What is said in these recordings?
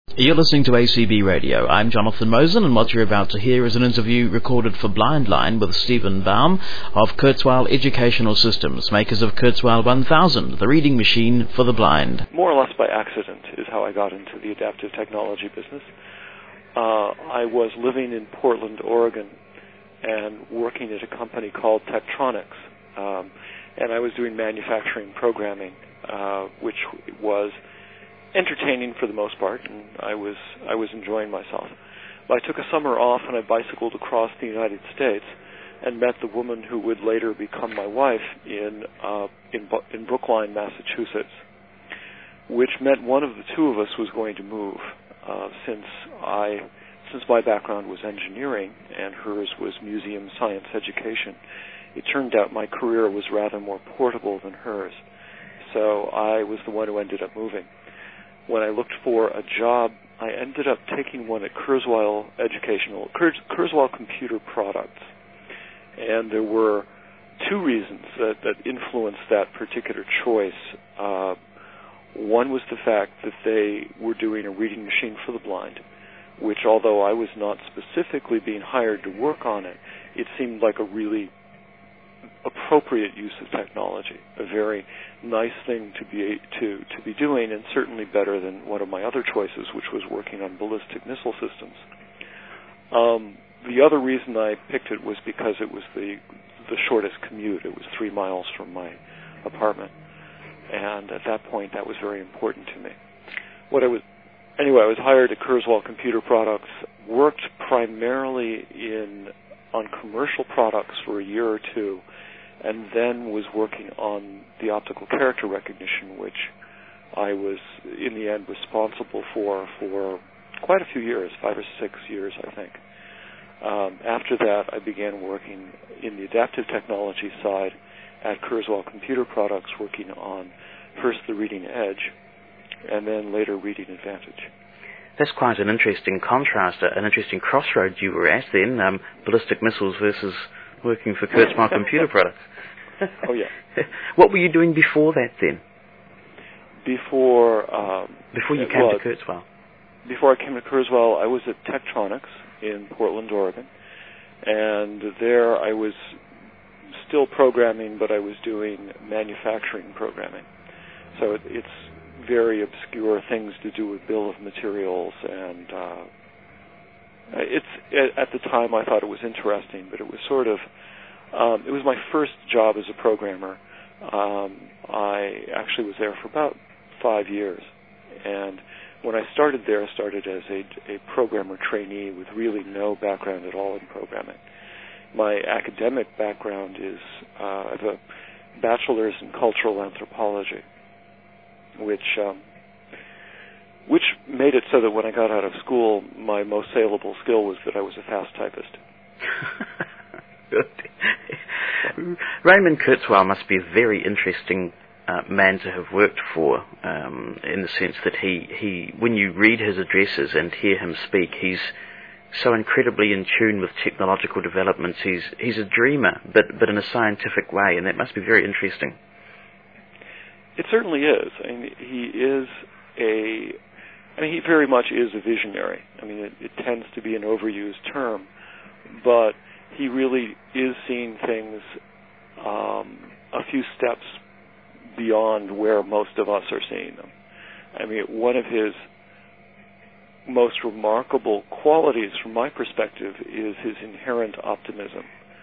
You're listening to ACB Radio. I'm Jonathan Mosen, and what you're about to hear is an interview recorded for Blind Line with Stephen Baum of Kurzweil Educational Systems, makers of Kurzweil 1000, the reading machine for the blind. More or less by accident is how I got into the adaptive technology business. I was living in Portland, Oregon, and working at a company called Tektronix, and I was doing manufacturing programming, which was entertaining for the most part, and I was enjoying myself. But I took a summer off and I bicycled across the United States and met the woman who would later become my wife in Brookline, Massachusetts, which meant one of the two of us was going to move, since my background was engineering and hers was museum science education. It turned out my career was rather more portable than hers, so I was the one who ended up moving. When I looked for a job, I ended up taking one at Kurzweil Computer Products. And there were two reasons that influenced that particular choice. One was the fact that they were doing a reading machine for the blind, which, although I was not specifically being hired to work on it, it seemed like a really appropriate use of technology, a very nice thing to be doing, and certainly better than one of my other choices, which was working on ballistic missile systems. The other reason I picked it was because it was the shortest commute. It was 3 miles from my apartment, and at that point, that was very important to me. I was hired at Kurzweil Computer Products, worked primarily on commercial products for a year or two, and then was working on the optical character recognition, which I was, in the end, responsible for quite a few years, 5 or 6 years, I think. After that, I began working in the adaptive technology side at Kurzweil Computer Products, working on first the Reading Edge, and then later Reading Advantage. That's quite an interesting contrast, an interesting crossroads you were at then, ballistic missiles versus working for Kurzweil Computer Products. Oh, yeah. What were you doing before that then? Before you came to Kurzweil? Before I came to Kurzweil, I was at Tektronix in Portland, Oregon, and there I was still programming, but I was doing manufacturing programming. So it's very obscure things to do with bill of materials, and at the time I thought it was interesting, but it was sort of it was my first job as a programmer. I actually was there for about 5 years, and when I started there, I started as a programmer trainee with really no background at all in programming. My academic background is I have a bachelor's in cultural anthropology, which made it so that when I got out of school, my most saleable skill was that I was a fast typist. Raymond Kurzweil must be a very interesting man to have worked for, in the sense that he, when you read his addresses and hear him speak, he's so incredibly in tune with technological developments. He's a dreamer, but in a scientific way, and that must be very interesting. It certainly is. I mean, he very much is a visionary. I mean, it tends to be an overused term, but he really is seeing things a few steps beyond where most of us are seeing them. I mean, one of his most remarkable qualities, from my perspective, is his inherent optimism.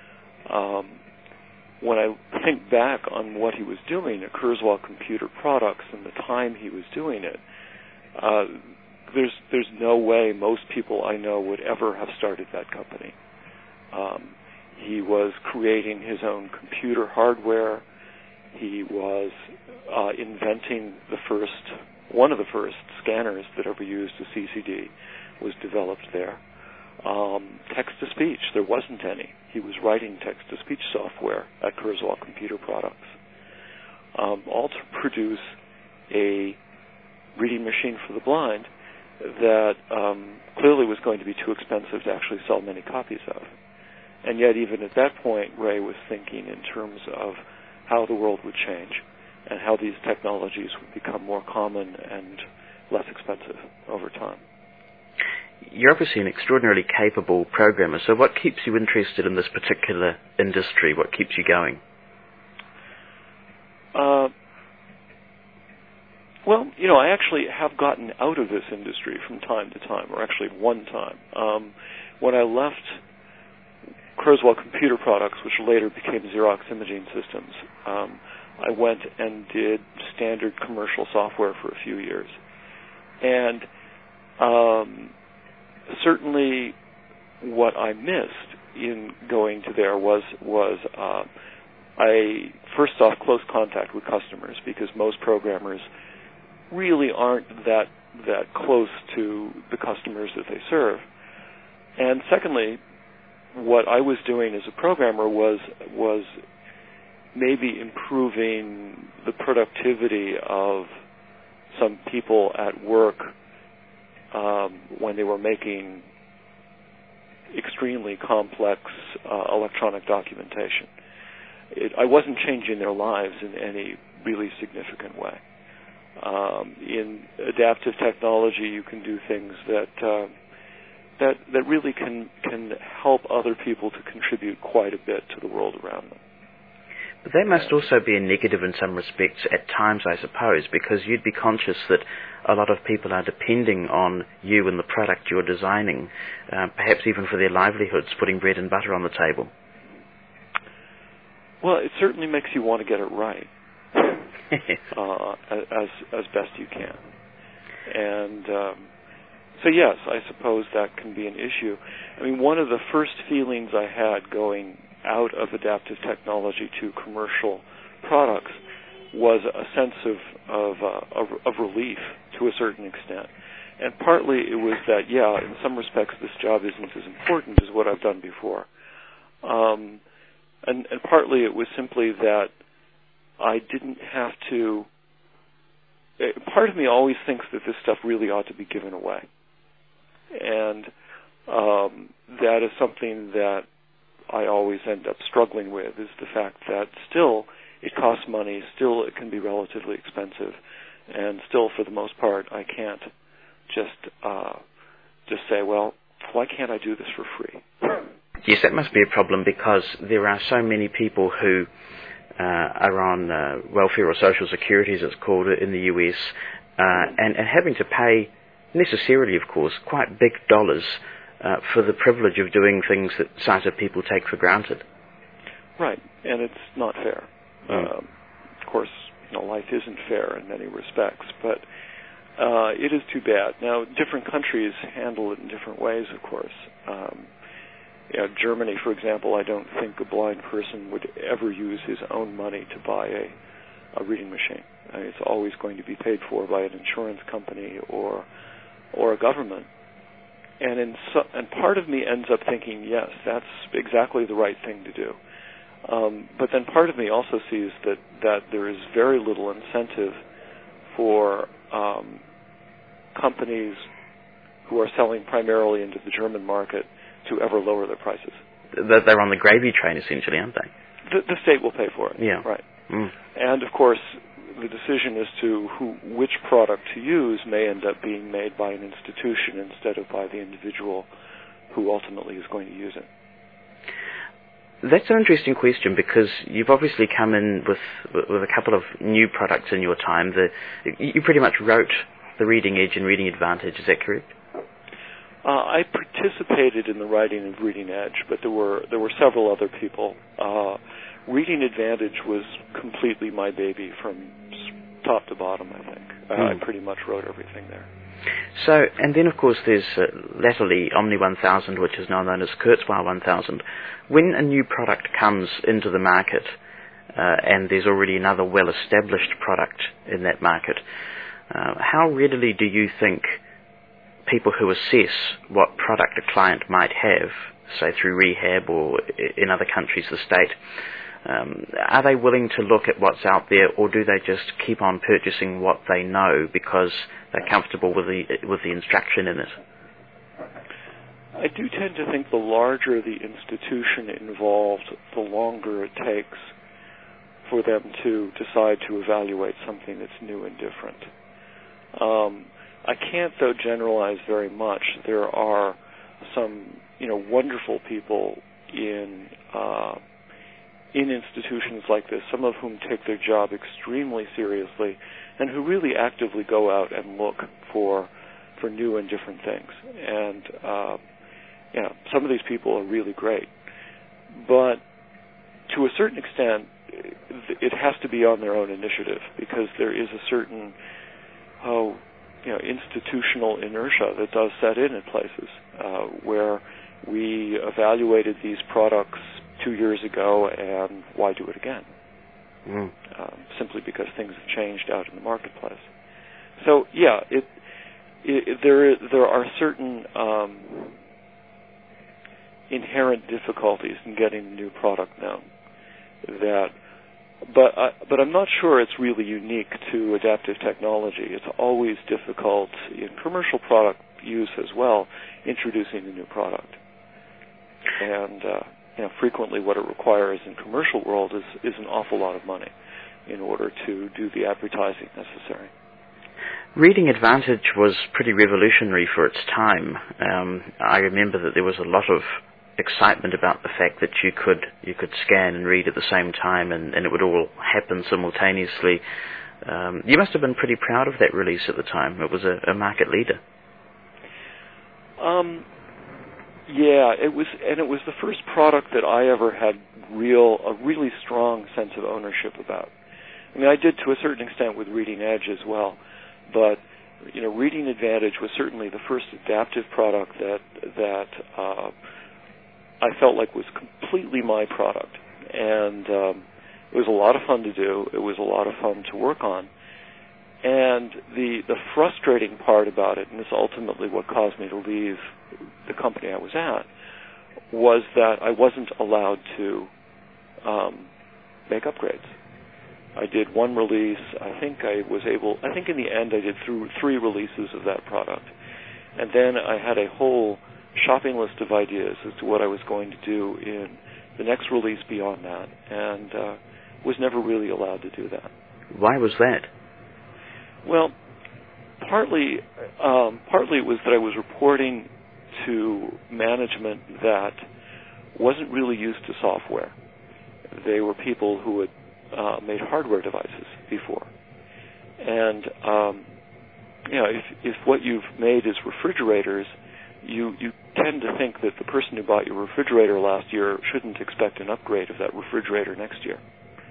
When I think back on what he was doing at Kurzweil Computer Products and the time he was doing it, there's no way most people I know would ever have started that company. He was creating his own computer hardware. He was inventing one of the first scanners that ever used a CCD was developed there. Text-to-speech, there wasn't any. He was writing text-to-speech software at Kurzweil Computer Products, all to produce a reading machine for the blind that clearly was going to be too expensive to actually sell many copies of. And yet, even at that point, Ray was thinking in terms of how the world would change and how these technologies would become more common and less expensive over time. you're obviously an extraordinarily capable programmer, so what keeps you interested in this particular industry? What keeps you going? Well, I actually have gotten out of this industry from time to time, or actually one time. When I left Kurzweil Computer Products, which later became Xerox Imaging Systems, I went and did standard commercial software for a few years. And certainly what I missed in going to there was I first off close contact with customers, because most programmers really aren't that close to the customers that they serve. And secondly, what I was doing as a programmer was maybe improving the productivity of some people at work when they were making extremely complex electronic documentation. I wasn't changing their lives in any really significant way. In adaptive technology, you can do things that really can help other people to contribute quite a bit to the world around them. But that must also be a negative in some respects at times, I suppose, because you'd be conscious that a lot of people are depending on you and the product you're designing, perhaps even for their livelihoods, putting bread and butter on the table. Well, it certainly makes you want to get it right, as best you can. And so yes, I suppose that can be an issue. I mean, one of the first feelings I had going out of adaptive technology to commercial products was a sense of relief to a certain extent. And partly it was that, yeah, in some respects this job isn't as important as what I've done before. And partly it was simply that I didn't have to... Part of me always thinks that this stuff really ought to be given away. And that is something that I always end up struggling with, is the fact that still it costs money, still it can be relatively expensive, and still for the most part I can't just say, well, why can't I do this for free? Yes, that must be a problem, because there are so many people who are on welfare or social security, as it's called in the US, and having to pay, necessarily of course, quite big dollars for the privilege of doing things that sighted people take for granted. Right, and it's not fair. Of course, life isn't fair in many respects, but it is too bad. Now, different countries handle it in different ways, of course. Germany, for example, I don't think a blind person would ever use his own money to buy a reading machine. I mean, it's always going to be paid for by an insurance company or a government. And part of me ends up thinking, yes, that's exactly the right thing to do. But then part of me also sees that there is very little incentive for companies who are selling primarily into the German market to ever lower their prices. They're on the gravy train, essentially, aren't they? The state will pay for it. Yeah. Right. And, of course, the decision as to which product to use may end up being made by an institution instead of by the individual who ultimately is going to use it. That's an interesting question, because you've obviously come in with a couple of new products in your time. You pretty much wrote the Reading Edge and Reading Advantage, is that correct? I participated in the writing of Reading Edge, but there were several other people. Reading Advantage was completely my baby from top to bottom, I think. I pretty much wrote everything there. So, and then of course there's latterly Omni 1000, which is now known as Kurzweil 1000. When a new product comes into the market, and there's already another well-established product in that market, how readily do you think people who assess what product a client might have, say through rehab or in other countries the state, are they willing to look at what's out there, or do they just keep on purchasing what they know because they're comfortable with the instruction in it? I do tend to think the larger the institution involved, the longer it takes for them to decide to evaluate something that's new and different. I can't, though, generalize very much. There are some, wonderful people in institutions like this, some of whom take their job extremely seriously, and who really actively go out and look for new and different things. And some of these people are really great, but to a certain extent, it has to be on their own initiative, because there is a certain institutional inertia that does set in places where we evaluated these products 2 years ago, and why do it again? Simply because things have changed out in the marketplace. So there are certain inherent difficulties in getting a new product known. But I'm not sure it's really unique to adaptive technology. It's always difficult in commercial product use as well, introducing a new product. And frequently what it requires in commercial world is an awful lot of money in order to do the advertising necessary. Reading Advantage was pretty revolutionary for its time. I remember that there was a lot of excitement about the fact that you could scan and read at the same time, and it would all happen simultaneously. You must have been pretty proud of that release at the time. It was a market leader. It was the first product that I ever had a really strong sense of ownership about. I mean, I did to a certain extent with Reading Edge as well, but Reading Advantage was certainly the first adaptive product that I felt like was completely my product, and it was a lot of fun to do. It was a lot of fun to work on, and the frustrating part about it, and this is ultimately what caused me to leave the company I was at, was that I wasn't allowed to make upgrades. I did one release. I think in the end I did 3 releases of that product, and then I had a whole shopping list of ideas as to what I was going to do in the next release beyond that, and was never really allowed to do that. Why was that? Well, partly it was that I was reporting to management that wasn't really used to software. They were people who had made hardware devices before, and if what you've made is refrigerators, you tend to think that the person who bought your refrigerator last year shouldn't expect an upgrade of that refrigerator next year.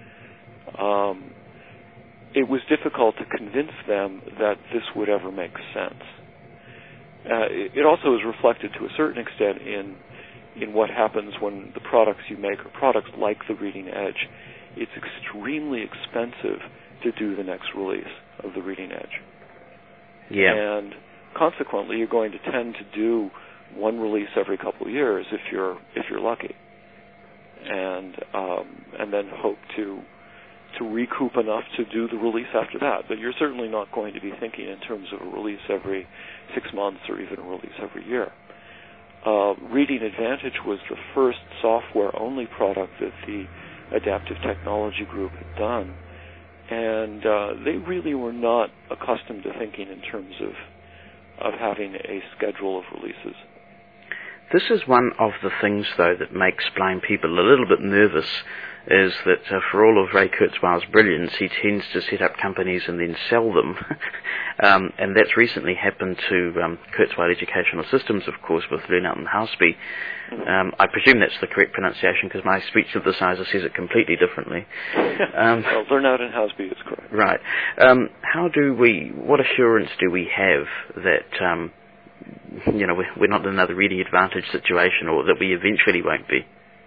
It was difficult to convince them that this would ever make sense. It also is reflected to a certain extent in what happens when the products you make are products like the Reading Edge. It's extremely expensive to do the next release of the Reading Edge. Yeah. And consequently, you're going to tend to do one release every couple of years if you're lucky, and then hope to recoup enough to do the release after that. But you're certainly not going to be thinking in terms of a release every 6 months or even a release every year. Reading Advantage was the first software-only product that the Adaptive Technology Group had done, and they really were not accustomed to thinking in terms of having a schedule of releases. This is one of the things, though, that makes blind people a little bit nervous, is that for all of Ray Kurzweil's brilliance, he tends to set up companies and then sell them. And that's recently happened to Kurzweil Educational Systems, of course, with Lernout and Housby. I presume that's the correct pronunciation, because my speech synthesizer says it completely differently. Well, Lernout and Housby is correct. Right. What assurance do we have that we're not in another Reading Advantage situation, or that we eventually won't be?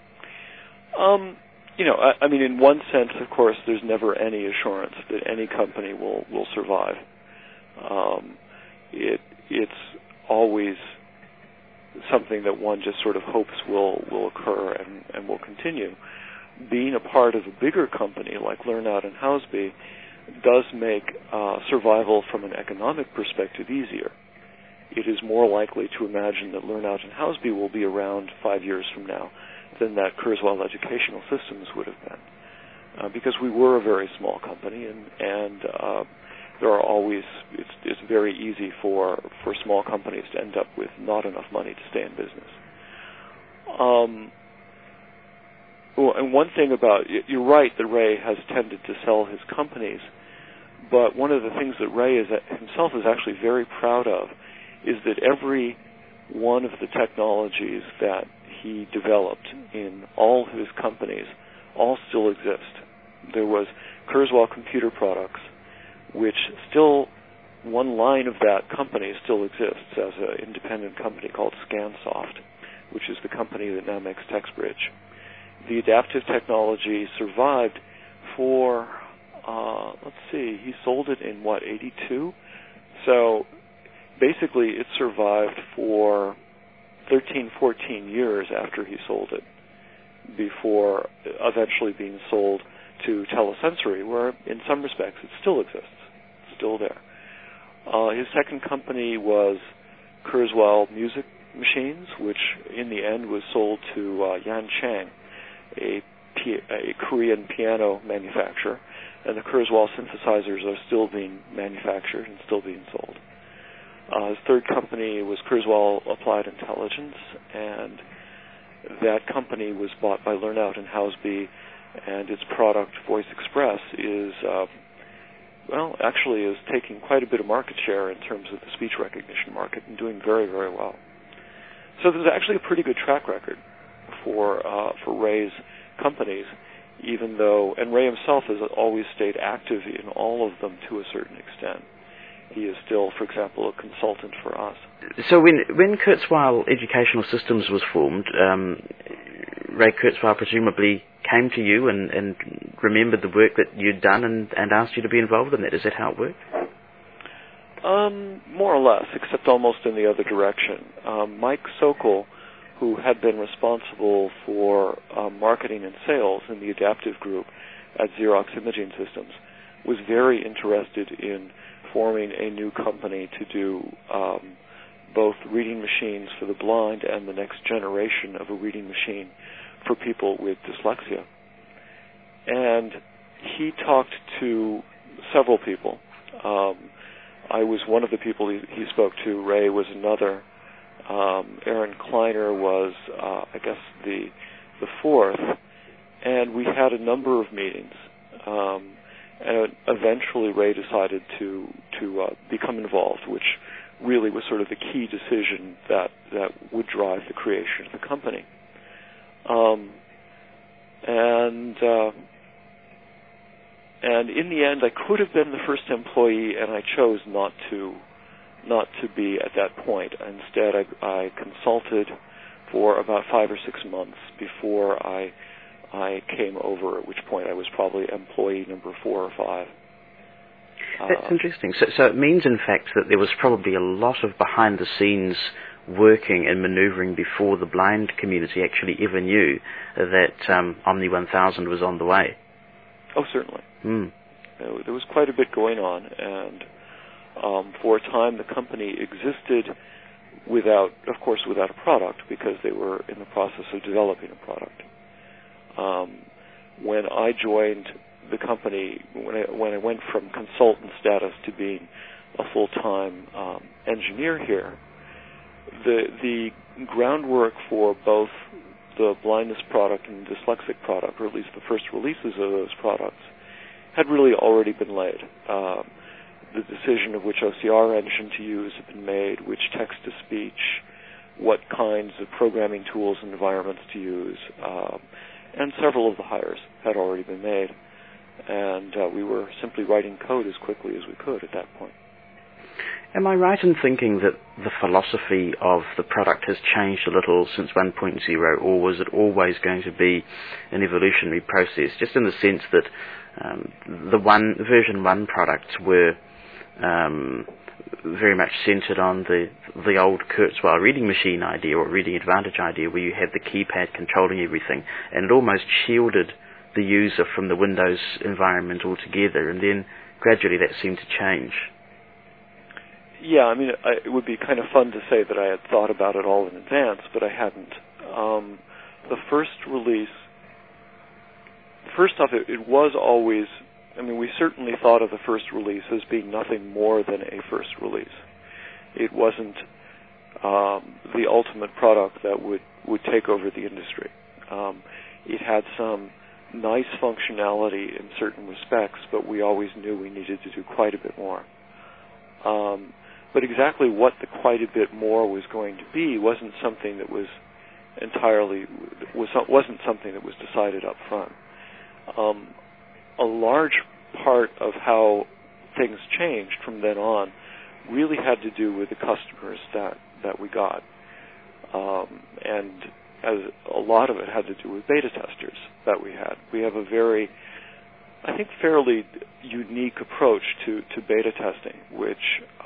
I mean, in one sense, of course, there's never any assurance that any company will survive. It's always something that one just sort of hopes will occur and will continue. Being a part of a bigger company like Lernout and Housby does make survival from an economic perspective easier. It is more likely to imagine that Lernout and Housby will be around 5 years from now than that Kurzweil Educational Systems would have been, because we were a very small company, and there are always, it's very easy for small companies to end up with not enough money to stay in business. And one thing about, you're right that Ray has tended to sell his companies, but one of the things that Ray himself is actually very proud of is that every one of the technologies that he developed in all of his companies all still exist. There was Kurzweil Computer Products, which still, one line of that company still exists as an independent company called Scansoft, which is the company that now makes TextBridge. The adaptive technology survived for, he sold it in, 82? So basically it survived for 13, 14 years after he sold it, before eventually being sold to Telesensory, where in some respects it still exists. It's still there. His second company was Kurzweil Music Machines, which in the end was sold to Yan Chang, a Korean piano manufacturer, and the Kurzweil synthesizers are still being manufactured and still being sold. His third company was Kurzweil Applied Intelligence, and that company was bought by Lernout and Houseby, and its product, Voice Express, is taking quite a bit of market share in terms of the speech recognition market and doing very, very well. So there's actually a pretty good track record for Ray's companies, even though, and Ray himself has always stayed active in all of them to a certain extent. He is still, for example, a consultant for us. So when Kurzweil Educational Systems was formed, Ray Kurzweil presumably came to you and remembered the work that you'd done and asked you to be involved in that. Is that how it worked? More or less, except almost in the other direction. Mike Sokol, who had been responsible for marketing and sales in the adaptive group at Xerox Imaging Systems, was very interested in forming a new company to do both reading machines for the blind and the next generation of a reading machine for people with dyslexia. And he talked to several people. I was one of the people he spoke to. Ray was another. Aaron Kleiner was, the fourth. And we had a number of meetings. And eventually Ray decided to become involved, which really was sort of the key decision that would drive the creation of the company. And in the end, I could have been the first employee, and I chose not to be at that point. Instead, I consulted for about 5 or 6 months before I came over, at which point I was probably employee number 4 or 5. That's interesting. So it means, in fact, that there was probably a lot of behind-the-scenes working and manoeuvring before the blind community actually ever knew that Omni 1000 was on the way. Oh, certainly. There was quite a bit going on, and for a time the company existed without a product, because they were in the process of developing a product. When I joined the company, when I went from consultant status to being a full-time engineer here, the groundwork for both the blindness product and dyslexic product, or at least the first releases of those products, had really already been laid. The decision of which OCR engine to use had been made, which text-to-speech, what kinds of programming tools and environments to use, and several of the hires had already been made. And we were simply writing code as quickly as we could at that point. Am I right in thinking that the philosophy of the product has changed a little since 1.0, or was it always going to be an evolutionary process, just in the sense that the version 1 products were very much centered on the old Kurzweil reading machine idea, or reading advantage idea, where you had the keypad controlling everything, and it almost shielded the user from the Windows environment altogether, and then gradually that seemed to change. Yeah, I mean, it would be kind of fun to say that I had thought about it all in advance, but I hadn't. The first release, first off, it was always I mean, we certainly thought of the first release as being nothing more than a first release. It wasn't the ultimate product that would take over the industry. It had some nice functionality in certain respects, but we always knew we needed to do quite a bit more. But exactly what the quite a bit more was going to be wasn't something that was wasn't something that was decided up front. A large part of how things changed from then on really had to do with the customers that we got, and as a lot of it had to do with beta testers that we had. We have a very, I think, fairly unique approach to beta testing, which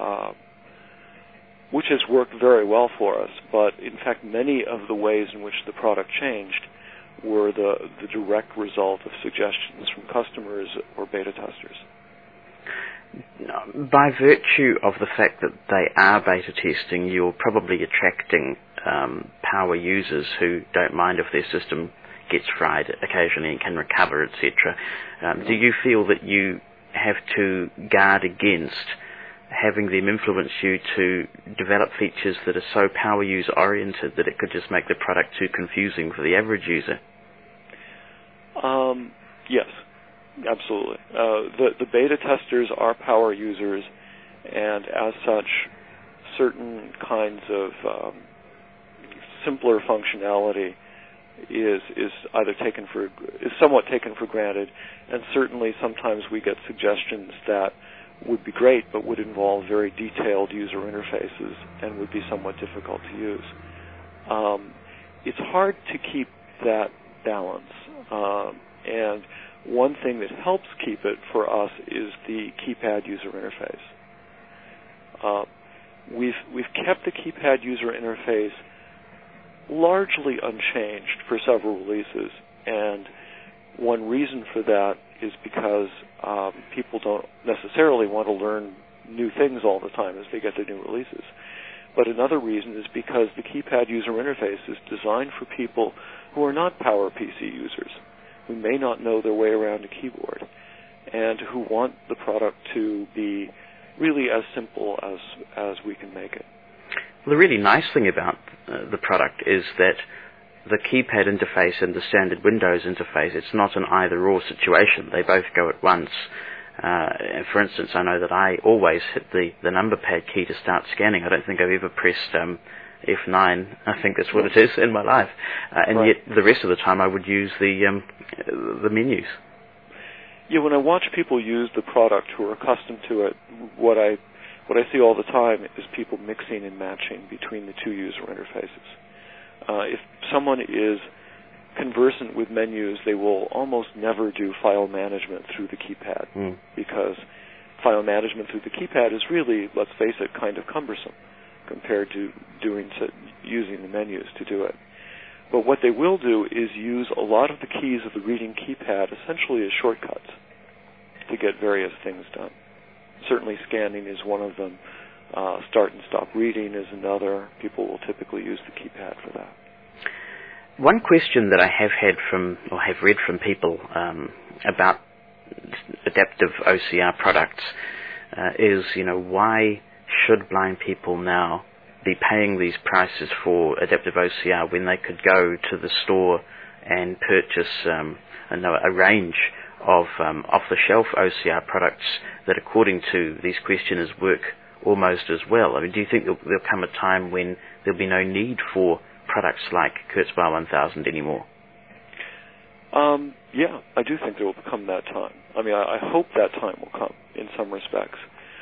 has worked very well for us. But in fact, many of the ways in which the product changed were the direct result of suggestions from customers or beta testers. By virtue of the fact that they are beta testing, you're probably attracting power users who don't mind if their system gets fried occasionally and can recover, etc. Do you feel that you have to guard against having them influence you to develop features that are so power user oriented that it could just make the product too confusing for the average user? Yes, absolutely. The beta testers are power users, and as such, certain kinds of simpler functionality is somewhat taken for granted, and certainly sometimes we get suggestions that would be great but would involve very detailed user interfaces and would be somewhat difficult to use. It's hard to keep that balance, and one thing that helps keep it for us is the keypad user interface. We've kept the keypad user interface largely unchanged for several releases, and one reason for that is because people don't necessarily want to learn new things all the time as they get their new releases. But another reason is because the keypad user interface is designed for people who are not power PC users, who may not know their way around a keyboard, and who want the product to be really as simple as we can make it. Well, the really nice thing about the product is that the keypad interface and the standard Windows interface, it's not an either-or situation. They both go at once. For instance, I know that I always hit the number pad key to start scanning. I don't think I've ever pressed F9, I think that's what it is, in my life. And right. Yet the rest of the time I would use the menus. Yeah, when I watch people use the product who are accustomed to it, what I see all the time is people mixing and matching between the two user interfaces. If someone is conversant with menus, they will almost never do file management through the keypad, because file management through the keypad is really, let's face it, kind of cumbersome compared to using the menus to do it. But what they will do is use a lot of the keys of the reading keypad essentially as shortcuts to get various things done. Certainly scanning is one of them. Start and stop reading is another. People will typically use the keypad for that. One question that I have read from people about adaptive OCR products is, why should blind people now be paying these prices for adaptive OCR when they could go to the store and purchase a range of off-the-shelf OCR products that, according to these questioners, work almost as well? I mean, do you think there'll come a time when there'll be no need for products like Kurzweil 1000 anymore? Yeah, I do think there will come that time. I mean, I hope that time will come in some respects.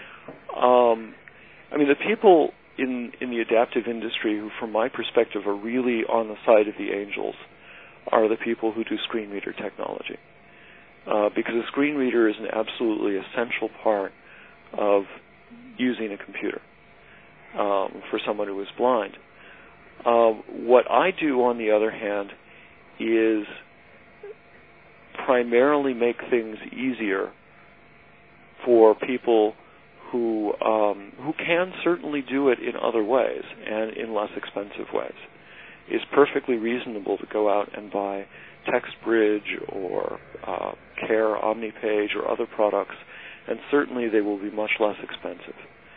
I mean, the people in the adaptive industry who, from my perspective, are really on the side of the angels are the people who do screen reader technology. Because a screen reader is an absolutely essential part of using a computer for someone who is blind. What I do, on the other hand, is primarily make things easier for people who can certainly do it in other ways and in less expensive ways. is perfectly reasonable to go out and buy TextBridge or Care OmniPage or other products, and certainly they will be much less expensive.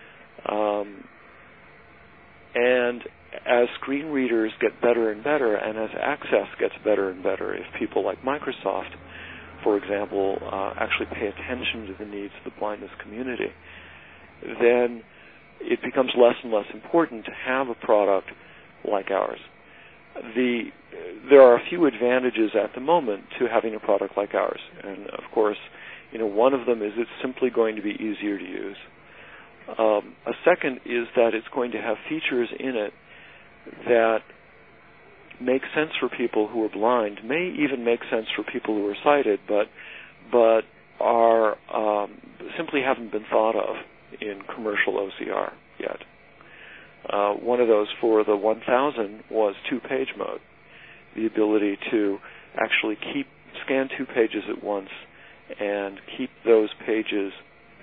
And as screen readers get better and better, and as access gets better and better, if people like Microsoft, for example, actually pay attention to the needs of the blindness community, then it becomes less and less important to have a product like ours. There are a few advantages at the moment to having a product like ours, and of course, one of them is it's simply going to be easier to use. A second is that it's going to have features in it that make sense for people who are blind, may even make sense for people who are sighted, but are simply haven't been thought of in commercial OCR yet. One of those for the 1000 was two-page mode, the ability to actually scan 2 pages at once and keep those pages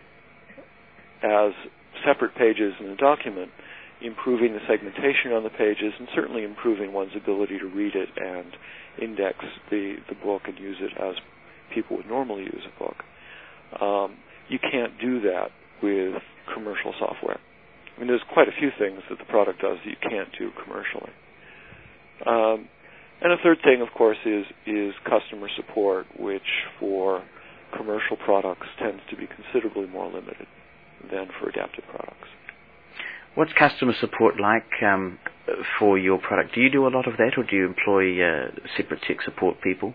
as separate pages in a document, improving the segmentation on the pages and certainly improving one's ability to read it and index the book and use it as people would normally use a book. You can't do that with commercial software. I mean, there's quite a few things that the product does that you can't do commercially. And a third thing, of course, is customer support, which for commercial products tends to be considerably more limited than for adaptive products. What's customer support like for your product? Do you do a lot of that, or do you employ separate tech support people?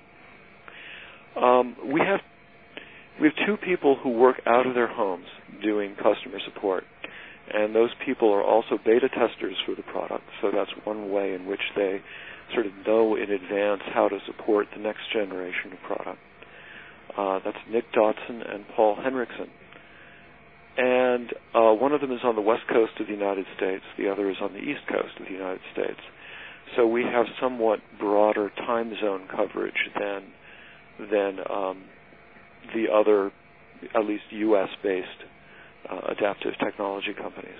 We have 2 people who work out of their homes doing customer support, and those people are also beta testers for the product, so that's one way in which they sort of know in advance how to support the next generation of product. That's Nick Dotson and Paul Henriksen. And one of them is on the west coast of the United States, the other is on the east coast of the United States. So we have somewhat broader time zone coverage than the other, at least U.S.-based adaptive technology companies.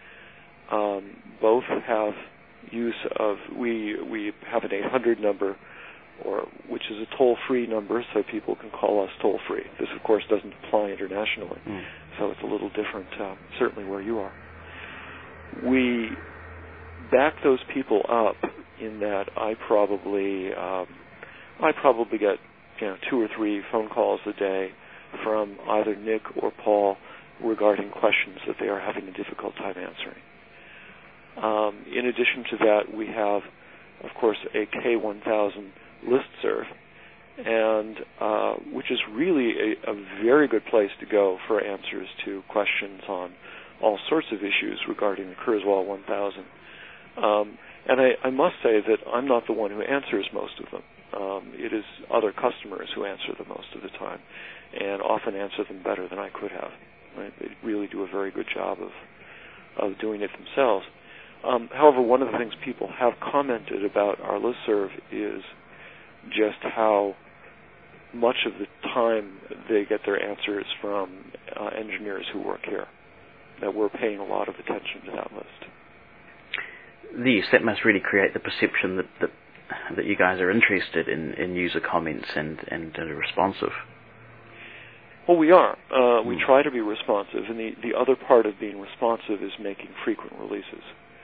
Both have use of, we have an 800 number, which is a toll-free number, so people can call us toll-free. This, of course, doesn't apply internationally, so it's a little different, certainly where you are. We back those people up in that I probably get 2 or 3 phone calls a day from either Nick or Paul regarding questions that they are having a difficult time answering. In addition to that, we have, of course, a K1000 listserv, and which is really a very good place to go for answers to questions on all sorts of issues regarding the Kurzweil 1000. And I must say that I'm not the one who answers most of them. It is other customers who answer them most of the time, and often answer them better than I could have. Right? They really do a very good job of doing it themselves. However, one of the things people have commented about our listserv is just how much of the time they get their answers from engineers who work here, that we're paying a lot of attention to that list. Yes, that must really create the perception that you guys are interested in user comments and responsive. Well, we are. We try to be responsive, and the other part of being responsive is making frequent releases.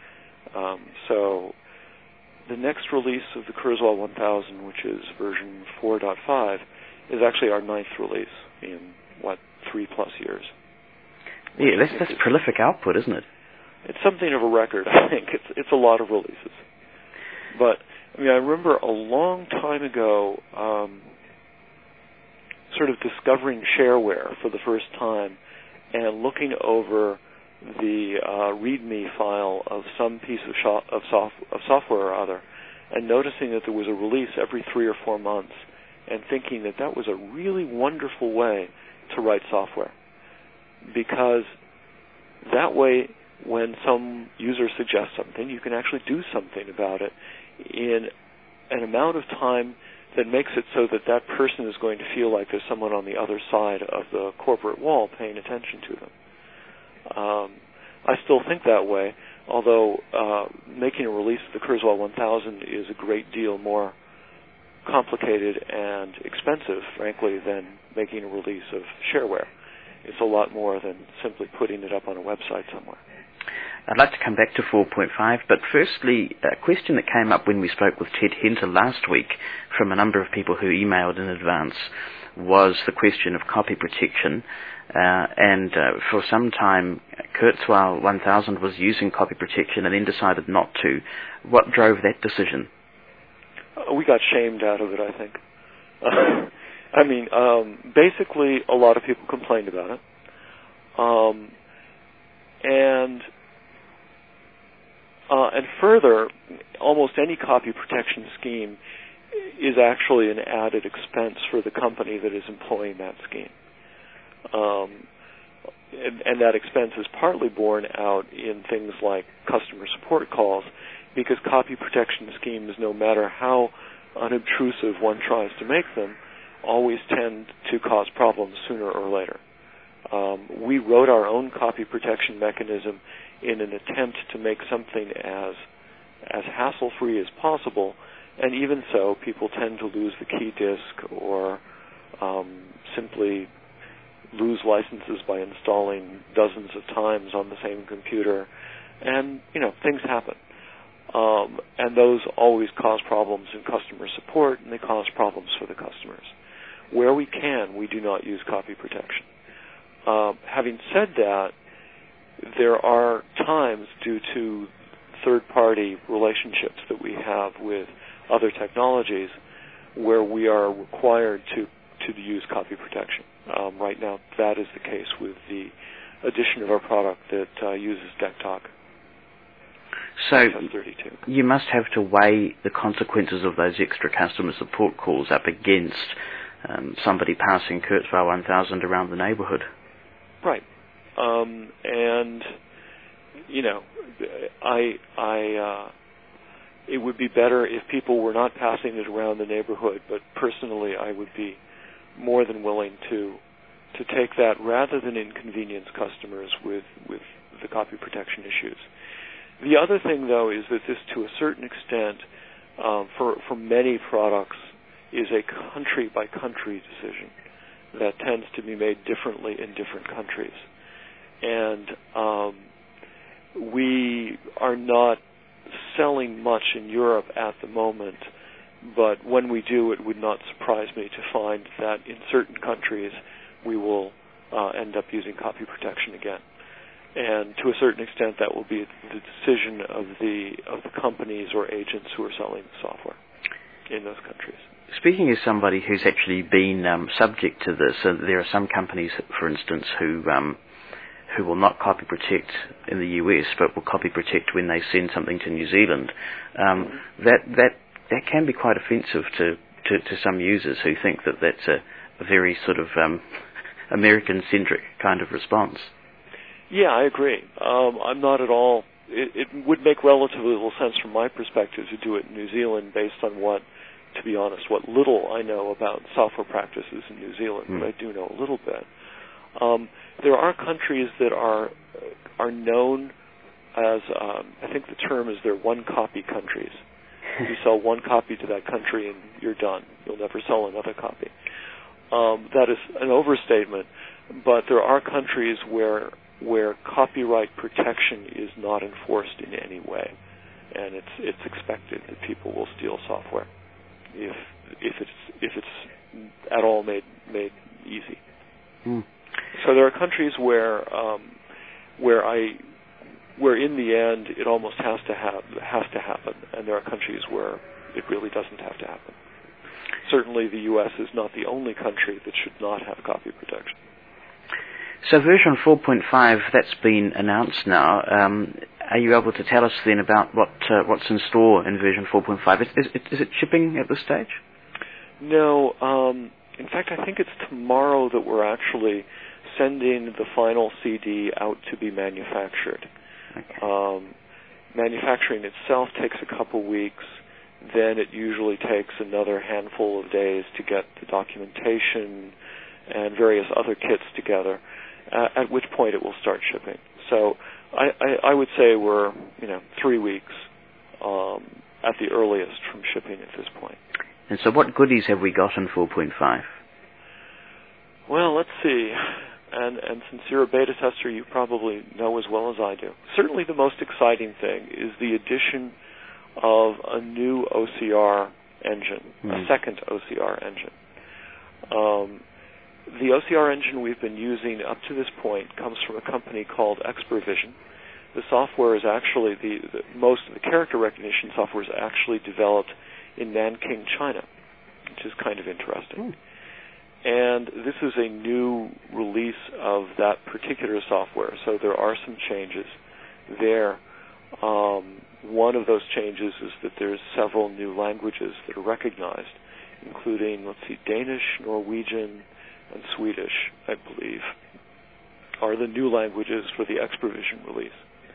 So the next release of the Kurzweil 1000, which is version 4.5, is actually our 9th release in, 3+ years. Yeah, that's prolific output, isn't it? It's something of a record, I think. It's a lot of releases. But, I remember a long time ago sort of discovering shareware for the first time and looking over the README file of some piece of software or other, and noticing that there was a release every 3 or 4 months, and thinking that was a really wonderful way to write software. Because that way, when some user suggests something, you can actually do something about it in an amount of time that makes it so that that person is going to feel like there's someone on the other side of the corporate wall paying attention to them. I still think that way, although making a release of the Kurzweil 1000 is a great deal more complicated and expensive, frankly, than making a release of shareware. It's a lot more than simply putting it up on a website somewhere. I'd like to come back to 4.5, but firstly, a question that came up when we spoke with Ted Henter last week from a number of people who emailed in advance was the question of copy protection. And for some time, Kurzweil 1000 was using copy protection and then decided not to. What drove that decision? We got shamed out of it, I think. I mean, basically, a lot of people complained about it. And further, almost any copy protection scheme is actually an added expense for the company that is employing that scheme. And that expense is partly borne out in things like customer support calls, because copy protection schemes, no matter how unobtrusive one tries to make them, always tend to cause problems sooner or later. We wrote our own copy protection mechanism in an attempt to make something as hassle-free as possible, and even so, people tend to lose the key disk or simply lose licenses by installing dozens of times on the same computer, and, things happen. And those always cause problems in customer support, and they cause problems for the customers. Where we can, we do not use copy protection. Having said that, there are times, due to third-party relationships that we have with other technologies, where we are required to use copy protection. Right now, that is the case with the edition of our product that uses DECtalk. So you must have to weigh the consequences of those extra customer support calls up against somebody passing Kurzweil 1000 around the neighborhood. Right. And, it would be better if people were not passing it around the neighborhood, but personally I would be more than willing to take that rather than inconvenience customers with the copy protection issues. The other thing, though, is that this, to a certain extent, for many products, is a country-by-country decision that tends to be made differently in different countries. And we are not selling much in Europe at the moment, but when we do, it would not surprise me to find that in certain countries we will end up using copy protection again. And to a certain extent, that will be the decision of the companies or agents who are selling the software in those countries. Speaking as somebody who's actually been subject to this, there are some companies, for instance, who will not copy protect in the US, but will copy protect when they send something to New Zealand. That can be quite offensive to some users who think that that's a very sort of American-centric kind of response. Yeah, I agree. I'm not at all. It would make relatively little sense from my perspective to do it in New Zealand based on what little I know about software practices in New Zealand, but I do know a little bit. There are countries that are known as, I think the term is they're one-copy countries. You sell one copy to that country and you're done. You'll never sell another copy. That is an overstatement, but there are countries where copyright protection is not enforced in any way, and it's expected that people will steal software if it's at all made easy. So there are countries where in the end it almost has to happen, and there are countries where it really doesn't have to happen. Certainly, the U.S. is not the only country that should not have copy protection. So version 4.5, that's been announced now. Are you able to tell us then about what's in store in version 4.5? Is it shipping at this stage? No. In fact, I think it's tomorrow that we're actually sending the final CD out to be manufactured. Okay. Manufacturing itself takes a couple weeks. Then it usually takes another handful of days to get the documentation and various other kits together, at which point it will start shipping. So I would say we're 3 weeks at the earliest from shipping at this point. And so what goodies have we got in 4.5? Well, let's see. And since you're a beta tester, you probably know as well as I do. Certainly the most exciting thing is the addition of a new OCR engine, a second OCR engine. The OCR engine we've been using up to this point comes from a company called Expervision. The software is actually, most of the character recognition software is actually developed in Nanking, China, which is kind of interesting. And this is a new release of that particular software, so there are some changes there. One of those changes is that there's several new languages that are recognized, including, Danish, Norwegian, and Swedish, I believe, are the new languages for the Expervision release.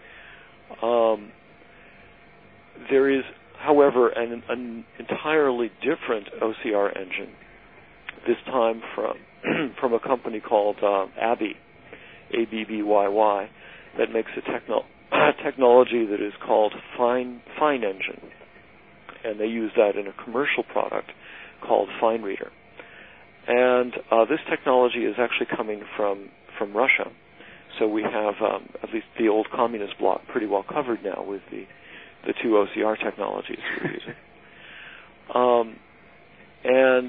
There is, however, an entirely different OCR engine, this time from a company called Abby, ABBYY, that makes a technology that is called Fine Engine, and they use that in a commercial product called FineReader. And this technology is actually coming from Russia, so we have at least the old communist bloc pretty well covered now with the two OCR technologies we're using. And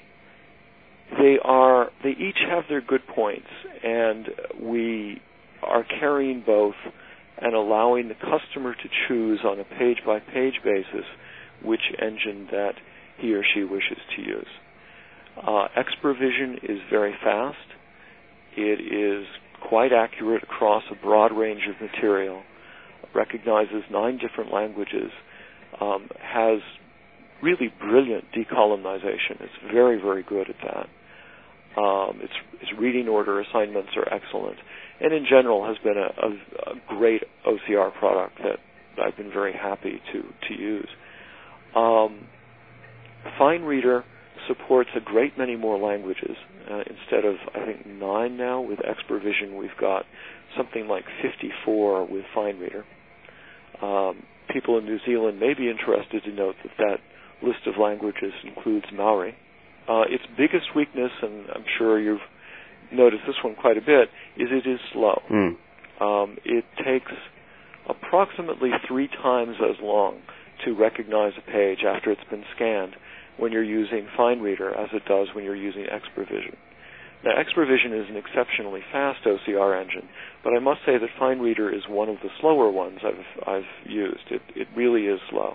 they each have their good points, and we are carrying both and allowing the customer to choose on a page-by-page basis which engine that he or she wishes to use. Expervision is very fast. It is quite accurate across a broad range of material, recognizes 9 different languages, has really brilliant decolumnization. It's very, very good at that. Its reading order assignments are excellent, and in general has been a great OCR product that I've been very happy to use. FineReader supports a great many more languages. Instead of, I think, 9 now with Expervision, we've got something like 54 with FineReader. People in New Zealand may be interested to note that list of languages includes Maori. Its biggest weakness, and I'm sure you've noticed this one quite a bit, is it is slow. It takes approximately 3 times as long to recognize a page after it's been scanned when you're using FineReader as it does when you're using Expervision. Now, Expervision is an exceptionally fast OCR engine, but I must say that FineReader is one of the slower ones I've used. It really is slow.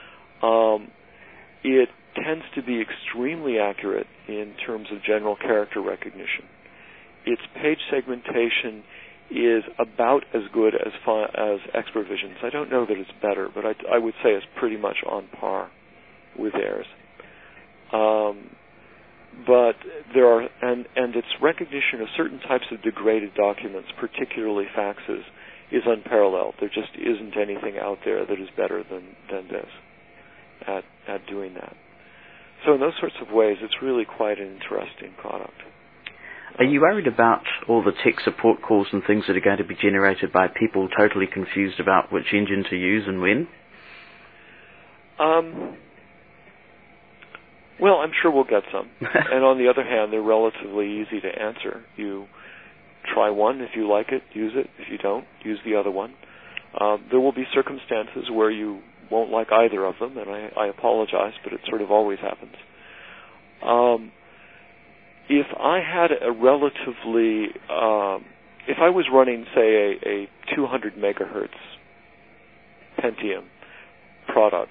It tends to be extremely accurate in terms of general character recognition. Its page segmentation is about as good as Expervision's. I don't know that it's better, but I would say it's pretty much on par with theirs. But there are, and its recognition of certain types of degraded documents, particularly faxes, is unparalleled. There just isn't anything out there that is better than this at doing that. So in those sorts of ways, it's really quite an interesting product. Are you worried about all the tech support calls and things that are going to be generated by people totally confused about which engine to use and when? Well, I'm sure we'll get some. And on the other hand, they're relatively easy to answer. You try one. If you like it, use it. If you don't, use the other one. There will be circumstances where you won't like either of them, and I apologize, but it sort of always happens. If I had a relatively, if I was running, say, a 200 megahertz Pentium product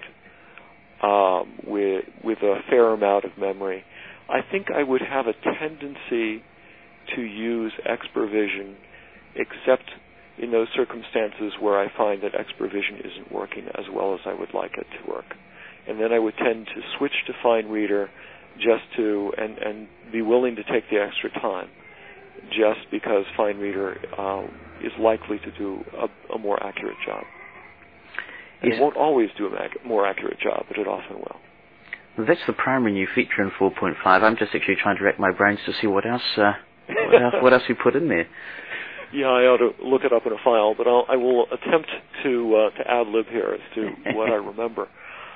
with a fair amount of memory, I think I would have a tendency to use Expervision, except in those circumstances where I find that Expervision isn't working as well as I would like it to work. And then I would tend to switch to FineReader just to, and be willing to take the extra time, just because FineReader is likely to do a more accurate job. And it won't always do a more accurate job, but it often will. Well, that's the primary new feature in 4.5. I'm just actually trying to rack my brains to see what else you put in there. Yeah, I ought to look it up in a file, but I will attempt to ad-lib here as to what I remember.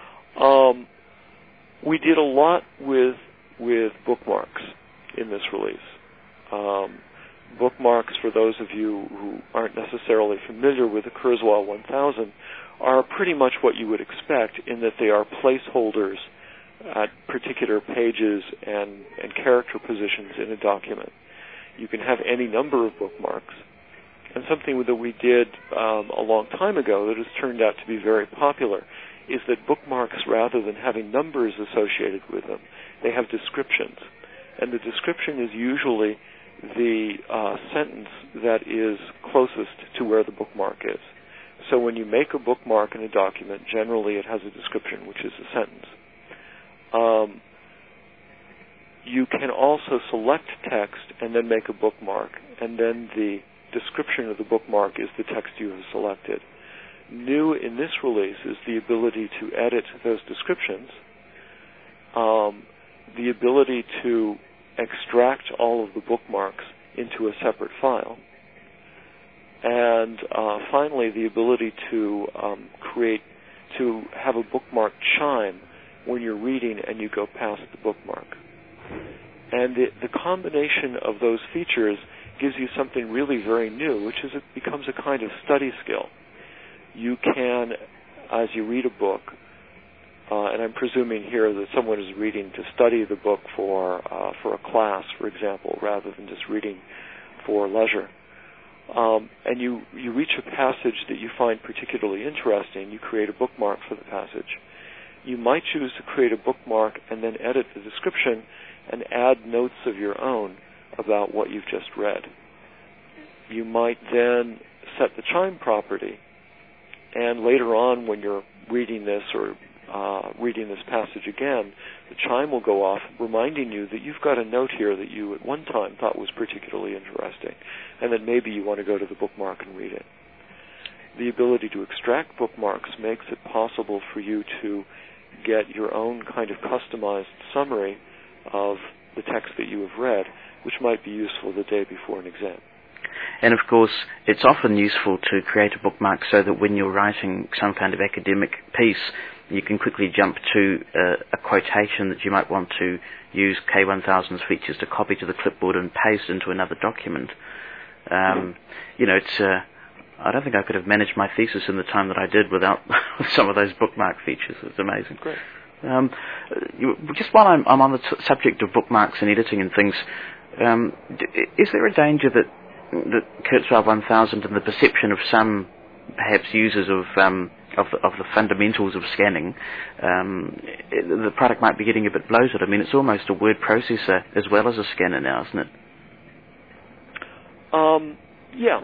We did a lot with bookmarks in this release. Bookmarks, for those of you who aren't necessarily familiar with the Kurzweil 1000, are pretty much what you would expect in that they are placeholders at particular pages and character positions in a document. You can have any number of bookmarks. And something that we did a long time ago that has turned out to be very popular is that bookmarks, rather than having numbers associated with them, they have descriptions. And the description is usually the sentence that is closest to where the bookmark is. So when you make a bookmark in a document, generally it has a description, which is a sentence. You can also select text and then make a bookmark, and then the description of the bookmark is the text you have selected. New in this release is the ability to edit those descriptions, the ability to extract all of the bookmarks into a separate file, and finally the ability to have a bookmark chime when you're reading and you go past the bookmark. And the combination of those features gives you something really very new, which is it becomes a kind of study skill. You can, as you read a book, and I'm presuming here that someone is reading to study the book for a class, for example, rather than just reading for leisure, and you reach a passage that you find particularly interesting, you create a bookmark for the passage. You might choose to create a bookmark and then edit the description and add notes of your own about what you've just read. You might then set the chime property, and later on when you're reading this or reading this passage again, the chime will go off reminding you that you've got a note here that you at one time thought was particularly interesting, and that maybe you want to go to the bookmark and read it. The ability to extract bookmarks makes it possible for you to get your own kind of customized summary of the text that you have read, which might be useful the day before an exam. And of course, it's often useful to create a bookmark so that when you're writing some kind of academic piece, you can quickly jump to a quotation that you might want to use K1000's features to copy to the clipboard and paste into another document. It's I don't think I could have managed my thesis in the time that I did without some of those bookmark features. It's amazing. Great. Just while I'm on the subject of bookmarks and editing and things, is there a danger that Kurzweil 1000 and the perception of some perhaps users of the fundamentals of scanning, the product might be getting a bit bloated? I mean, it's almost a word processor as well as a scanner now, isn't it? Yeah.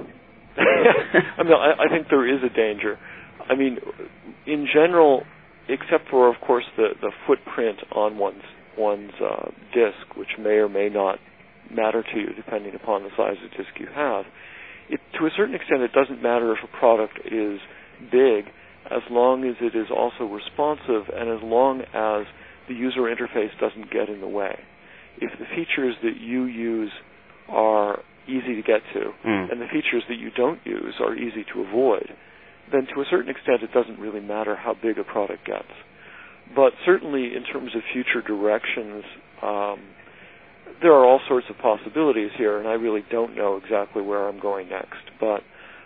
I think there is a danger. I mean, in general, except for, of course, the footprint on one's disk, which may or may not matter to you depending upon the size of disk you have, to a certain extent it doesn't matter if a product is big as long as it is also responsive and as long as the user interface doesn't get in the way. If the features that you use are easy to get to and the features that you don't use are easy to avoid, then to a certain extent it doesn't really matter how big a product gets. But certainly in terms of future directions, there are all sorts of possibilities here, and I really don't know exactly where I'm going next. But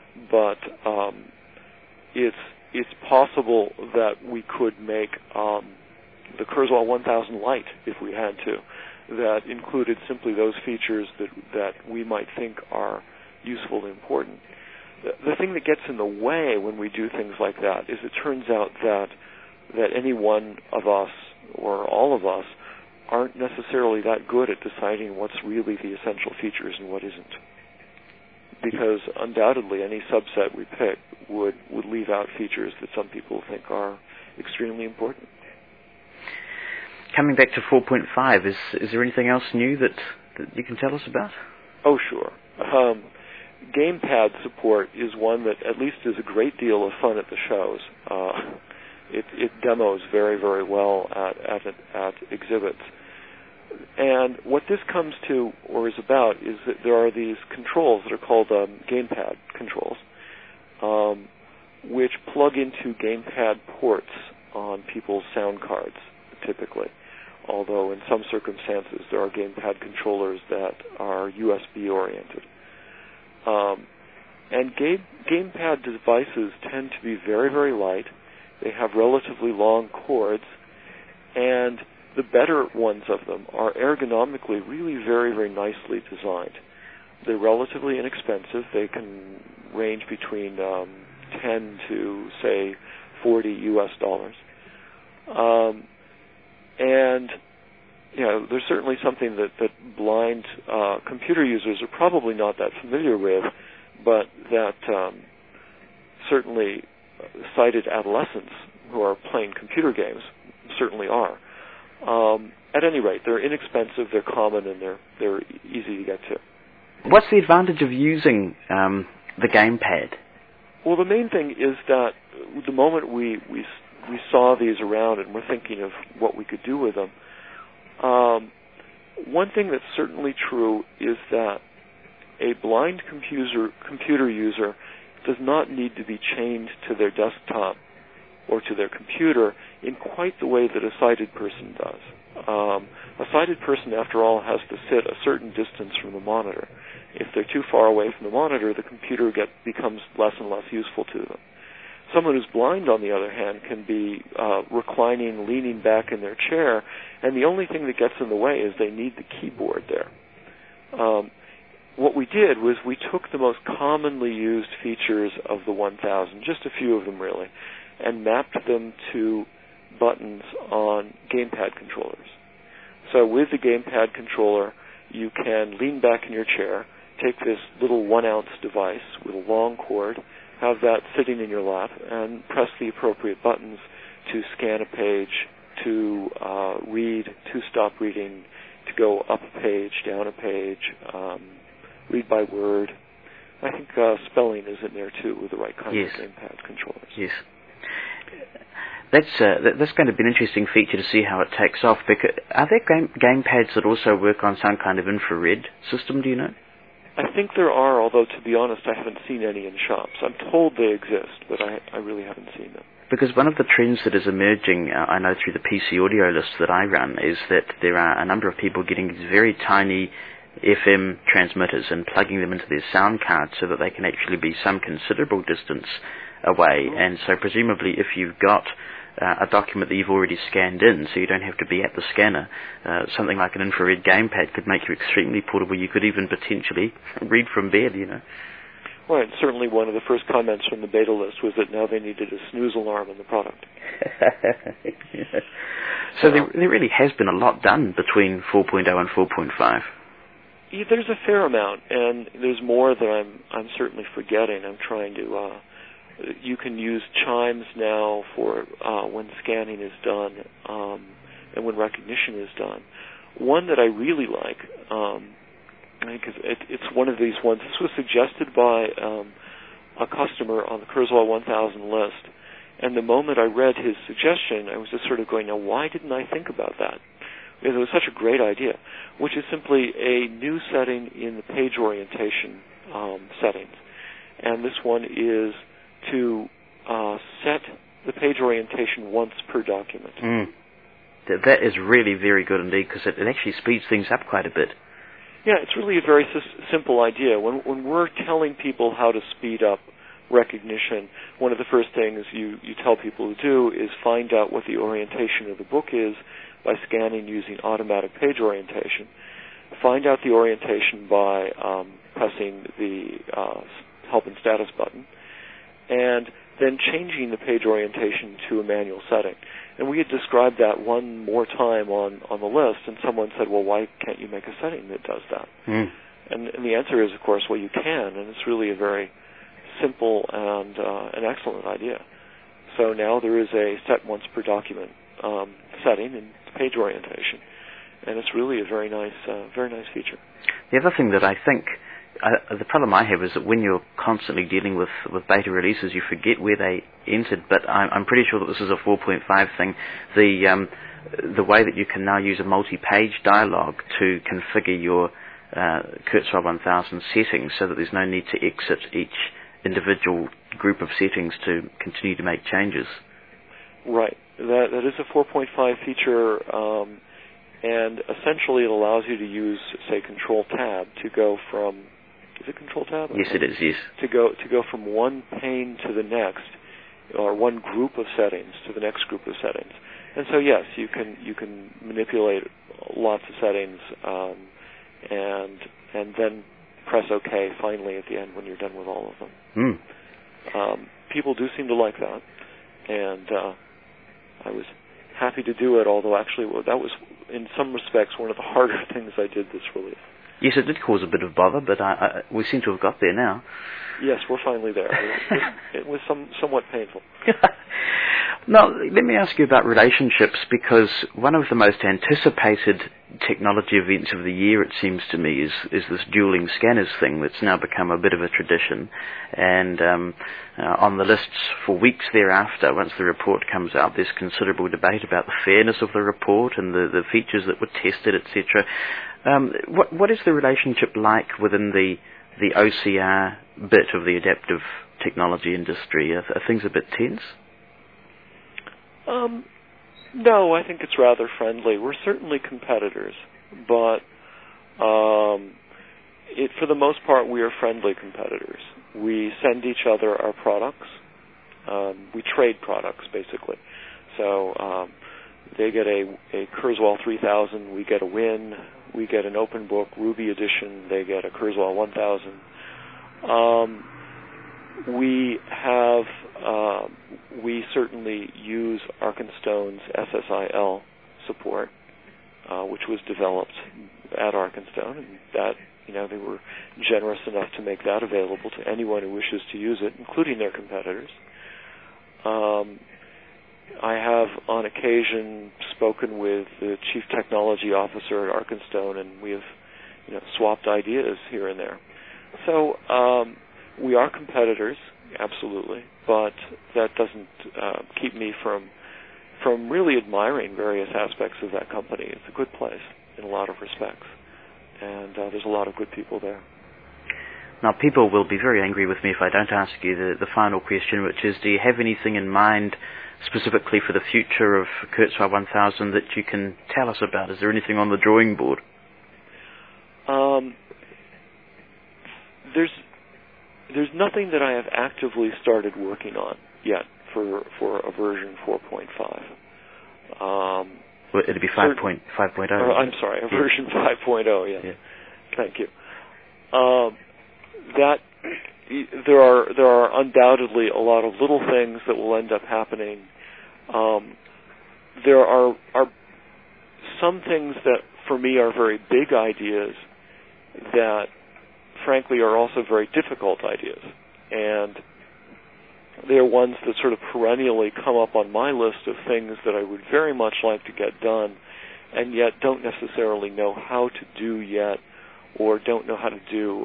it's possible that we could make the Kurzweil 1000 Lite, if we had to, that included simply those features that we might think are useful and important. The thing that gets in the way when we do things like that is it turns out that any one of us or all of us aren't necessarily that good at deciding what's really the essential features and what isn't. Because undoubtedly any subset we pick would leave out features that some people think are extremely important. Coming back to 4.5, is there anything else new that you can tell us about? Oh, sure. Gamepad support is one that at least is a great deal of fun at the shows. It demos very, very well at exhibits. And what this comes to, or is about, is that there are these controls that are called gamepad controls, which plug into gamepad ports on people's sound cards, typically. Although in some circumstances there are gamepad controllers that are USB-oriented. And gamepad devices tend to be very, very light. They have relatively long cords, and the better ones of them are ergonomically really very, very nicely designed. They're relatively inexpensive. They can range between 10 to, say, $40 US. And you know, there's certainly something that blind computer users are probably not that familiar with, but that certainly sighted adolescents who are playing computer games certainly are. At any rate, they're inexpensive, they're common, and they're easy to get to. What's the advantage of using the gamepad? Well, the main thing is that the moment we saw these around and we're thinking of what we could do with them, one thing that's certainly true is that a blind computer user does not need to be chained to their desktop or to their computer in quite the way that a sighted person does. A sighted person, after all, has to sit a certain distance from the monitor. If they're too far away from the monitor, the computer becomes less and less useful to them. Someone who's blind, on the other hand, can be reclining, leaning back in their chair, and the only thing that gets in the way is they need the keyboard there. What we did was we took the most commonly used features of the 1000, just a few of them really, and mapped them to buttons on gamepad controllers. So with the gamepad controller, you can lean back in your chair, take this little 1-ounce device with a long cord, have that sitting in your lap, and press the appropriate buttons to scan a page, to read, to stop reading, to go up a page, down a page, read by word. I think spelling is in there too with the right kind of gamepad controllers. Yes. That's going to be an interesting feature to see how it takes off. Because are there gamepads that also work on some kind of infrared system, do you know? I think there are, although to be honest, I haven't seen any in shops. I'm told they exist, but I really haven't seen them. Because one of the trends that is emerging, I know through the PC audio list that I run, is that there are a number of people getting these very tiny FM transmitters and plugging them into their sound cards so that they can actually be some considerable distance away. Mm-hmm. And so presumably if you've got a document that you've already scanned in, so you don't have to be at the scanner, something like an infrared gamepad could make you extremely portable. You could even potentially read from bed, you know. Right, certainly one of the first comments from the beta list was that now they needed a snooze alarm in the product. So there really has been a lot done between 4.0 and 4.5. Yeah, there's a fair amount, and there's more that I'm certainly forgetting. I'm trying to... you can use chimes now for when scanning is done and when recognition is done. One that I really like, because it's one of these ones. This was suggested by a customer on the Kurzweil 1000 list, and the moment I read his suggestion, I was just sort of going, now why didn't I think about that? Because it was such a great idea, which is simply a new setting in the page orientation settings. And this one is to set the page orientation once per document. That is really very good indeed, because it actually speeds things up quite a bit. Yeah, it's really a very simple idea. When we're telling people how to speed up recognition, one of the first things you tell people to do is find out what the orientation of the book is by scanning using automatic page orientation. Find out the orientation by pressing the help and status button, and then changing the page orientation to a manual setting. And we had described that one more time on the list, and someone said, well, why can't you make a setting that does that? And the answer is, of course, well, you can, and it's really a very simple and an excellent idea. So now there is a set once per document setting in page orientation, and it's really a very nice feature. The other thing that I think the problem I have is that when you're constantly dealing with beta releases, you forget where they entered. But I'm pretty sure that this is a 4.5 thing. The way that you can now use a multi-page dialogue to configure your Kurzweil 1000 settings, so that there's no need to exit each individual group of settings to continue to make changes. Right. That is a 4.5 feature, and essentially it allows you to use, say, Control-Tab to go from... Is it Control-Tab? Yes, it is, yes. To go from one pane to the next, or one group of settings to the next group of settings. And so, yes, you can manipulate lots of settings, and then press OK finally at the end when you're done with all of them. People do seem to like that, and I was happy to do it, although actually that was, in some respects, one of the harder things I did this release. Yes, it did cause a bit of bother, but we seem to have got there now. Yes, we're finally there. It was somewhat painful. Now, let me ask you about relationships, because one of the most anticipated technology events of the year, it seems to me, is this dueling scanners thing that's now become a bit of a tradition. And on the lists for weeks thereafter, once the report comes out, there's considerable debate about the fairness of the report and the features that were tested, etc. What is the relationship like within the OCR bit of the adaptive technology industry? Are things a bit tense? No, I think it's rather friendly. We're certainly competitors, but for the most part, we are friendly competitors. We send each other our products. We trade products, basically. So they get a Kurzweil 3000, we get a Win, we get an open book Ruby edition, they get a Kurzweil 1000. We certainly use Arkenstone's SSIL support, which was developed at Arkenstone, and that, they were generous enough to make that available to anyone who wishes to use it, including their competitors. I have, on occasion, spoken with the chief technology officer at Arkenstone, and we have, swapped ideas here and there. So we are competitors, absolutely, but that doesn't keep me from really admiring various aspects of that company. It's a good place in a lot of respects, and there's a lot of good people there. Now, people will be very angry with me if I don't ask you the final question, which is, do you have anything in mind specifically for the future of Kurzweil 1000 that you can tell us about? Is there anything on the drawing board? There's nothing that I have actively started working on yet for a version 4.5. Well, it'll be 5.0. I'm sorry, a version 5.0. Yeah. Thank you. There are undoubtedly a lot of little things that will end up happening. There are some things that, for me, are very big ideas that, frankly, are also very difficult ideas. And they are ones that sort of perennially come up on my list of things that I would very much like to get done, and yet don't necessarily know how to do yet, or don't know how to do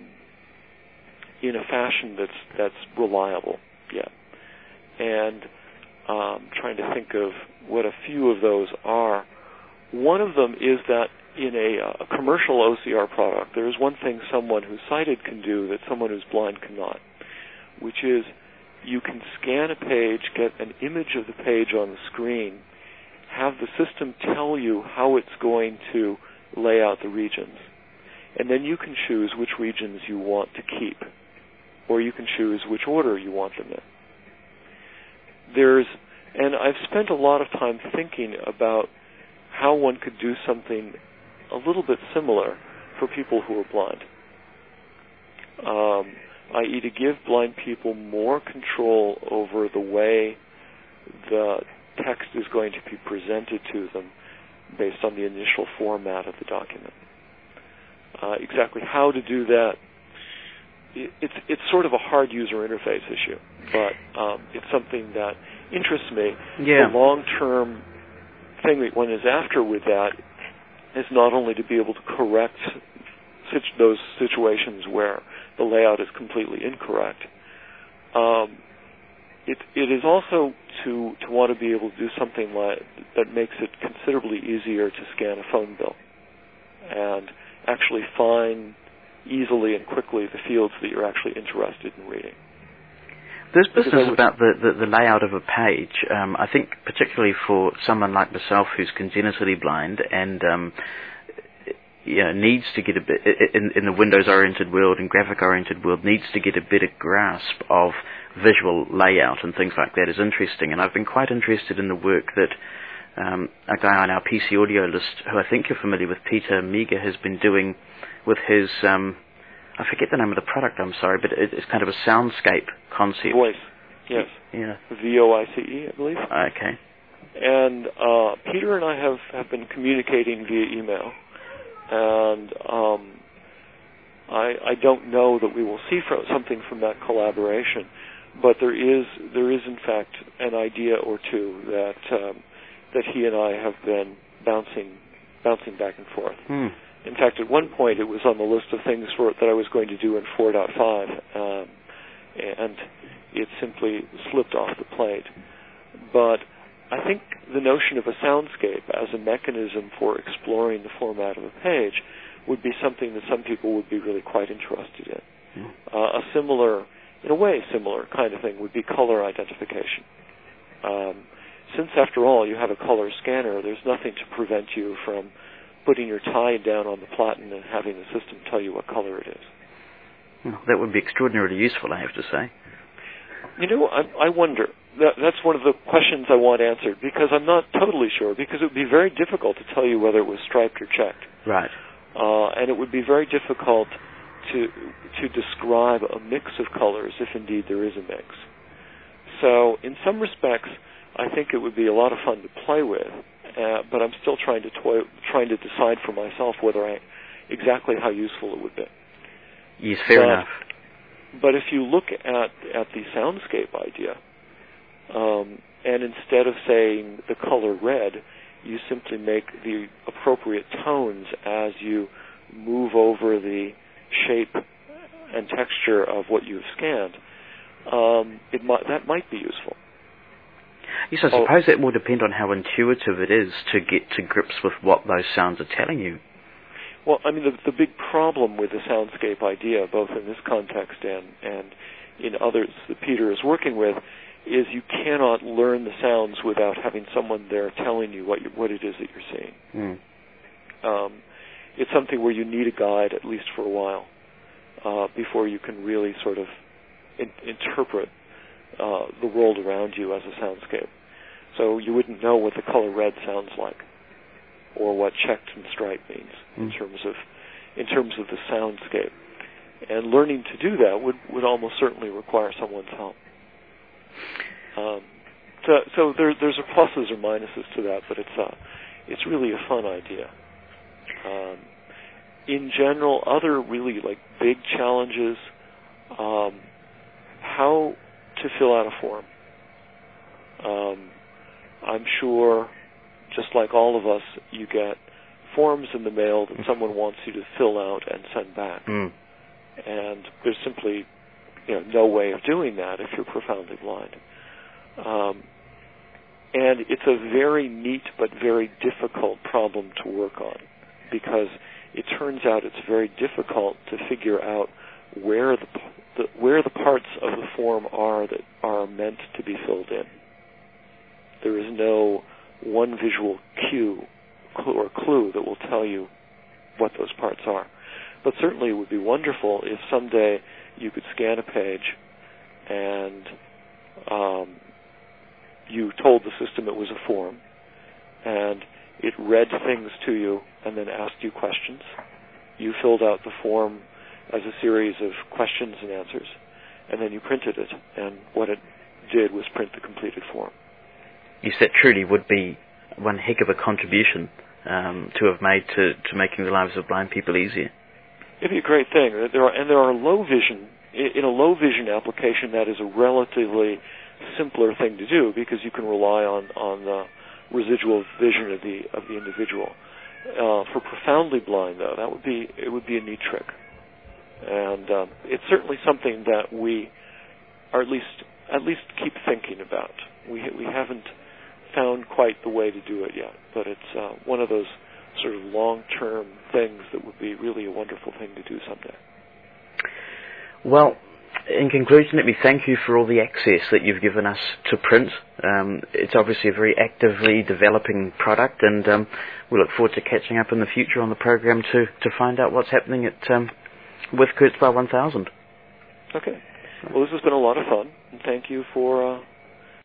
in a fashion that's reliable yet. And trying to think of what a few of those are. One of them is that in a commercial OCR product, there is one thing someone who's sighted can do that someone who's blind cannot, which is you can scan a page, get an image of the page on the screen, have the system tell you how it's going to lay out the regions, and then you can choose which regions you want to keep, or you can choose which order you want them in. And I've spent a lot of time thinking about how one could do something a little bit similar for people who are blind, i.e. to give blind people more control over the way the text is going to be presented to them based on the initial format of the document. Exactly how to do that, it's sort of a hard user interface issue, but it's something that interests me. Yeah. The long-term thing that one is after with that is not only to be able to correct those situations where the layout is completely incorrect. It is also to want to be able to do something that makes it considerably easier to scan a phone bill and actually find easily and quickly the fields that you're actually interested in reading. This business about the layout of a page, I think particularly for someone like myself who's congenitally blind and needs to get a bit, in the Windows-oriented world and graphic-oriented world, needs to get a better grasp of visual layout and things like that is interesting. And I've been quite interested in the work that a guy on our PC audio list, who I think you're familiar with, Peter Meager, has been doing with his, I forget the name of the product, I'm sorry, but it's kind of a soundscape concept. Voice, yes. Yeah. VOICE, I believe. Okay. And Peter and I have been communicating via email, and I don't know that we will see something from that collaboration, but there is in fact an idea or two that he and I have been bouncing back and forth. In fact, at one point it was on the list of things that I was going to do in 4.5, and it simply slipped off the plate. But I think the notion of a soundscape as a mechanism for exploring the format of a page would be something that some people would be really quite interested in. A similar kind of thing would be color identification. Since, after all, you have a color scanner, there's nothing to prevent you from putting your tie down on the platen and having the system tell you what color it is. That would be extraordinarily useful, I have to say. I wonder. That's one of the questions I want answered, because I'm not totally sure, because it would be very difficult to tell you whether it was striped or checked. Right. And it would be very difficult to describe a mix of colors, if indeed there is a mix. So, in some respects, I think it would be a lot of fun to play with, but I'm still trying to decide for myself exactly how useful it would be. Yes, fair enough. But if you look at the soundscape idea, and instead of saying the color red, you simply make the appropriate tones as you move over the shape and texture of what you've scanned, that might be useful. Yes, I suppose that will depend on how intuitive it is to get to grips with what those sounds are telling you. Well, I mean, the big problem with the soundscape idea, both in this context and in others that Peter is working with, is you cannot learn the sounds without having someone there telling you what it is that you're seeing. It's something where you need a guide, at least for a while, before you can really sort of interpret the world around you as a soundscape. So you wouldn't know what the color red sounds like, or what checked and striped means in terms of the soundscape. And learning to do that would almost certainly require someone's help. So there's pluses or minuses to that, but it's really a fun idea. In general, other really big challenges, how to fill out a form. I'm sure, just like all of us, you get forms in the mail that someone wants you to fill out and send back. And there's simply no way of doing that if you're profoundly blind. And it's a very neat but very difficult problem to work on, because it turns out it's very difficult to figure out where the parts of the form are that are meant to be filled in. There is no one visual cue or clue that will tell you what those parts are. But certainly it would be wonderful if someday you could scan a page and you told the system it was a form, and it read things to you and then asked you questions. You filled out the form as a series of questions and answers, and then you printed it, and what it did was print the completed form. Yes, that truly would be one heck of a contribution to have made to making the lives of blind people easier. It'd be a great thing. There are low vision. In a low vision application, that is a relatively simpler thing to do, because you can rely on the residual vision of the individual. For profoundly blind, though, it would be a neat trick, and it's certainly something that we are at least keep thinking about. We haven't found quite the way to do it yet, but it's one of those sort of long-term things that would be really a wonderful thing to do someday. Well, in conclusion, let me thank you for all the access that you've given us to print. It's obviously a very actively developing product, and we look forward to catching up in the future on the program to find out what's happening with Kurzweil 1000. Okay. Well, this has been a lot of fun, and thank you for